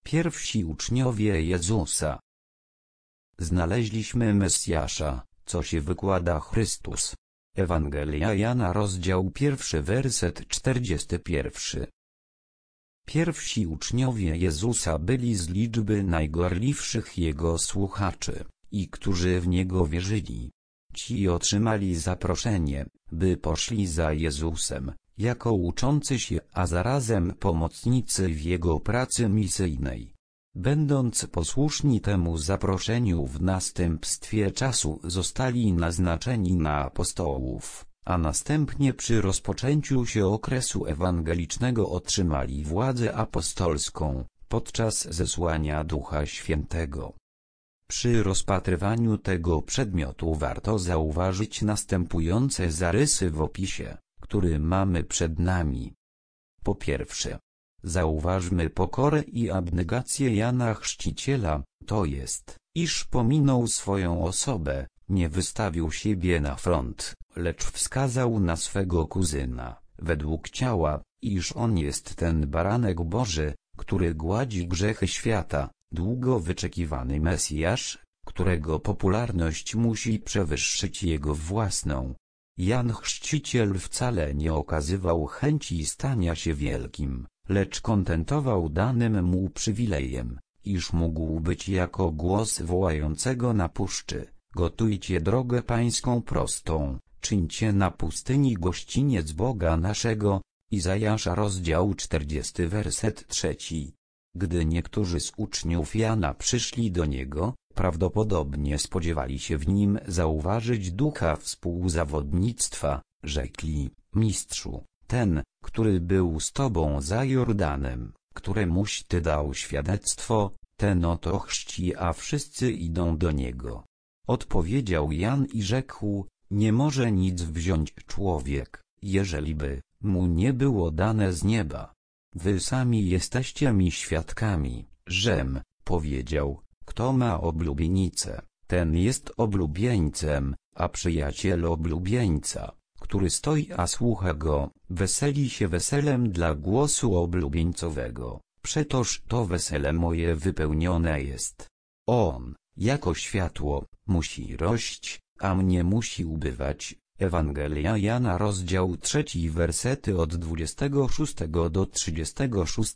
Pierwsi uczniowie Jezusa. Znaleźliśmy Mesjasza, co się wykłada Chrystus. Ewangelia Jana rozdział 1 werset 41. Pierwsi uczniowie Jezusa byli z liczby najgorliwszych Jego słuchaczy, i którzy w Niego wierzyli. Ci otrzymali zaproszenie, by poszli za Jezusem, jako uczący się, a zarazem pomocnicy w Jego pracy misyjnej. Będąc posłuszni temu zaproszeniu w następstwie czasu zostali naznaczeni na apostołów, a następnie przy rozpoczęciu się okresu ewangelicznego otrzymali władzę apostolską, podczas zesłania Ducha Świętego. Przy rozpatrywaniu tego przedmiotu warto zauważyć następujące zarysy w opisie, który mamy przed nami. Po pierwsze, zauważmy pokorę i abnegację Jana Chrzciciela, to jest, iż pominął swoją osobę, nie wystawił siebie na front, lecz wskazał na swego kuzyna, według ciała, iż on jest ten baranek Boży, który gładzi grzechy świata, długo wyczekiwany Mesjasz, którego popularność musi przewyższyć jego własną. Jan Chrzciciel wcale nie okazywał chęci stania się wielkim, lecz kontentował danym mu przywilejem, iż mógł być jako głos wołającego na puszczy: gotujcie drogę pańską prostą, czyńcie na pustyni gościniec Boga naszego. Izajasza rozdział 40 werset 3. Gdy niektórzy z uczniów Jana przyszli do niego, prawdopodobnie spodziewali się w nim zauważyć ducha współzawodnictwa, rzekli: Mistrzu, ten, który był z tobą za Jordanem, któremuś ty dał świadectwo, ten oto chrzci, a wszyscy idą do niego. Odpowiedział Jan i rzekł: nie może nic wziąć człowiek, jeżeli by mu nie było dane z nieba. Wy sami jesteście mi świadkami, żem powiedział: kto ma oblubienicę, ten jest oblubieńcem, a przyjaciel oblubieńca, który stoi a słucha go, weseli się weselem dla głosu oblubieńcowego, przetoż to wesele moje wypełnione jest. On, jako światło, musi rość, a mnie musi ubywać. Ewangelia Jana rozdział 3 wersety od 26 do 36.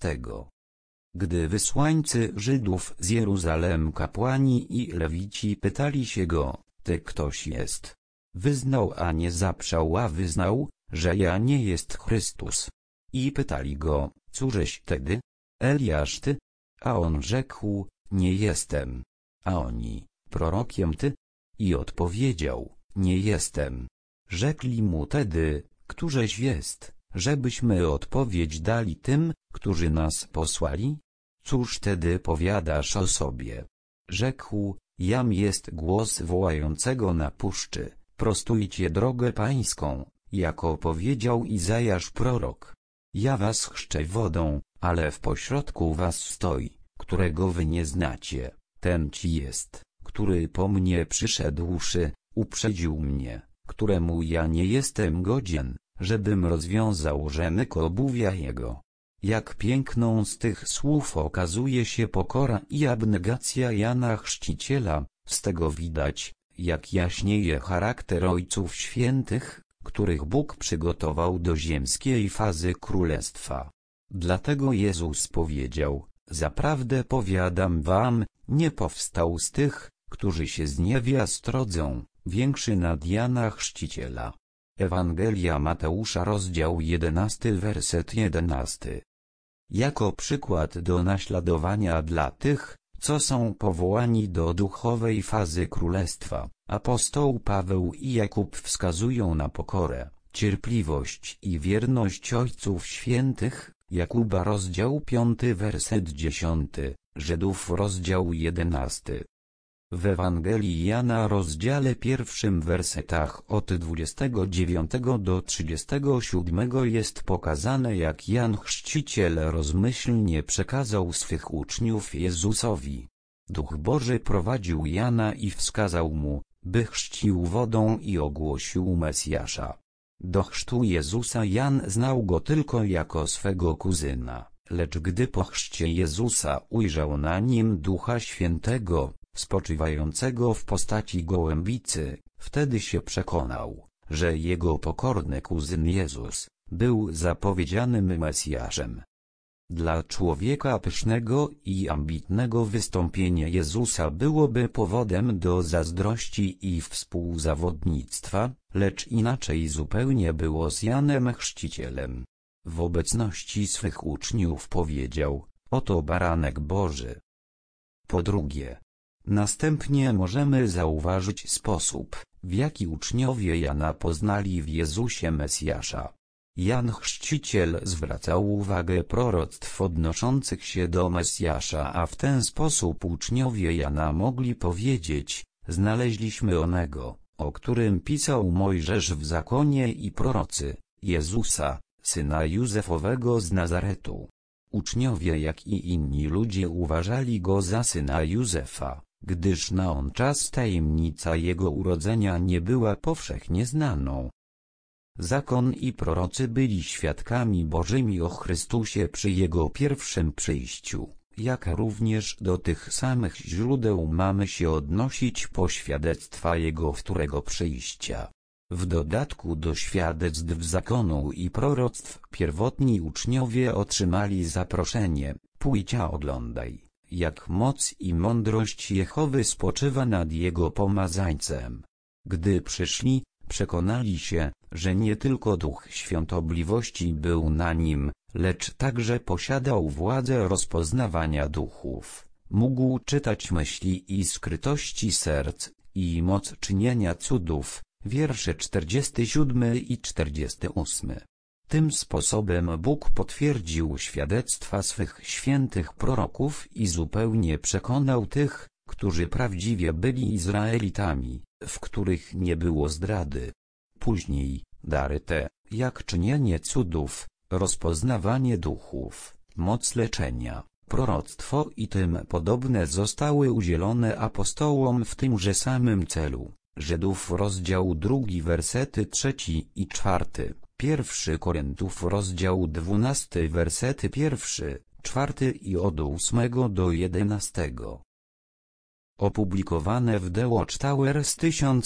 Gdy wysłańcy Żydów z Jeruzalem, kapłani i lewici pytali się go: ty ktoś jest? Wyznał, a nie zaprzał, a wyznał, że ja nie jest Chrystus. I pytali go: cóżeś tedy? Eliasz ty? A on rzekł: nie jestem. A oni: prorokiem ty? I odpowiedział: nie jestem. Rzekli mu tedy: któżeś jest, żebyśmy odpowiedź dali tym, którzy nas posłali? Cóż tedy powiadasz o sobie? Rzekł: jam jest głos wołającego na puszczy: prostujcie drogę pańską, jako powiedział Izajasz prorok. Ja was chrzczę wodą, ale w pośrodku was stoi, którego wy nie znacie, ten ci jest, który po mnie przyszedłszy, uprzedził mnie, któremu ja nie jestem godzien, żebym rozwiązał rzemyk obuwia jego. Jak piękną z tych słów okazuje się pokora i abnegacja Jana Chrzciciela, z tego widać, jak jaśnieje charakter Ojców Świętych, których Bóg przygotował do ziemskiej fazy królestwa. Dlatego Jezus powiedział: zaprawdę powiadam wam, nie powstał z tych, którzy się z niewiast rodzą, większy nad Jana Chrzciciela. Ewangelia Mateusza rozdział 11 werset 11. Jako przykład do naśladowania dla tych, co są powołani do duchowej fazy królestwa, apostoł Paweł i Jakub wskazują na pokorę, cierpliwość i wierność Ojców Świętych. Jakuba rozdział 5 werset 10, Żydów rozdział 11. W Ewangelii Jana rozdziale 1 wersetach od 29 do 37 jest pokazane, jak Jan Chrzciciel rozmyślnie przekazał swych uczniów Jezusowi. Duch Boży prowadził Jana i wskazał mu, by chrzcił wodą i ogłosił Mesjasza. Do chrztu Jezusa Jan znał go tylko jako swego kuzyna, lecz gdy po chrzcie Jezusa ujrzał na nim Ducha Świętego, spoczywającego w postaci gołębicy, wtedy się przekonał, że jego pokorny kuzyn Jezus był zapowiedzianym Mesjaszem. Dla człowieka pysznego i ambitnego wystąpienie Jezusa byłoby powodem do zazdrości i współzawodnictwa, lecz inaczej zupełnie było z Janem Chrzcicielem. W obecności swych uczniów powiedział: oto baranek Boży. Po drugie, następnie możemy zauważyć sposób, w jaki uczniowie Jana poznali w Jezusie Mesjasza. Jan Chrzciciel zwracał uwagę proroctw odnoszących się do Mesjasza, a w ten sposób uczniowie Jana mogli powiedzieć: znaleźliśmy onego, o którym pisał Mojżesz w zakonie i prorocy, Jezusa, syna Józefowego z Nazaretu. Uczniowie jak i inni ludzie uważali go za syna Józefa, gdyż na on czas tajemnica jego urodzenia nie była powszechnie znaną. Zakon i prorocy byli świadkami Bożymi o Chrystusie przy Jego pierwszym przyjściu, jak również do tych samych źródeł mamy się odnosić po świadectwa Jego wtórego przyjścia. W dodatku do świadectw zakonu i proroctw pierwotni uczniowie otrzymali zaproszenie: pójdź a oglądaj, jak moc i mądrość Jehowy spoczywa nad Jego pomazańcem. Gdy przyszli, przekonali się, że nie tylko Duch Świątobliwości był na nim, lecz także posiadał władzę rozpoznawania duchów, mógł czytać myśli i skrytości serc, i moc czynienia cudów. Wiersze 47 i 48. Tym sposobem Bóg potwierdził świadectwa swych świętych proroków i zupełnie przekonał tych, którzy prawdziwie byli Izraelitami, w których nie było zdrady. Później, dary te, jak czynienie cudów, rozpoznawanie duchów, moc leczenia, proroctwo i tym podobne zostały udzielone apostołom w tymże samym celu. Żydów rozdział 2 wersety 3 i 4, 1 Koryntów rozdział 12 wersety 1, 4 i od 8 do 11. Opublikowane w The Watchtower z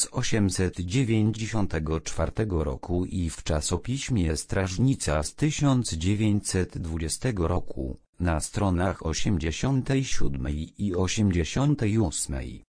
1894 roku i w czasopiśmie Strażnica z 1920 roku, na stronach 87 i 88.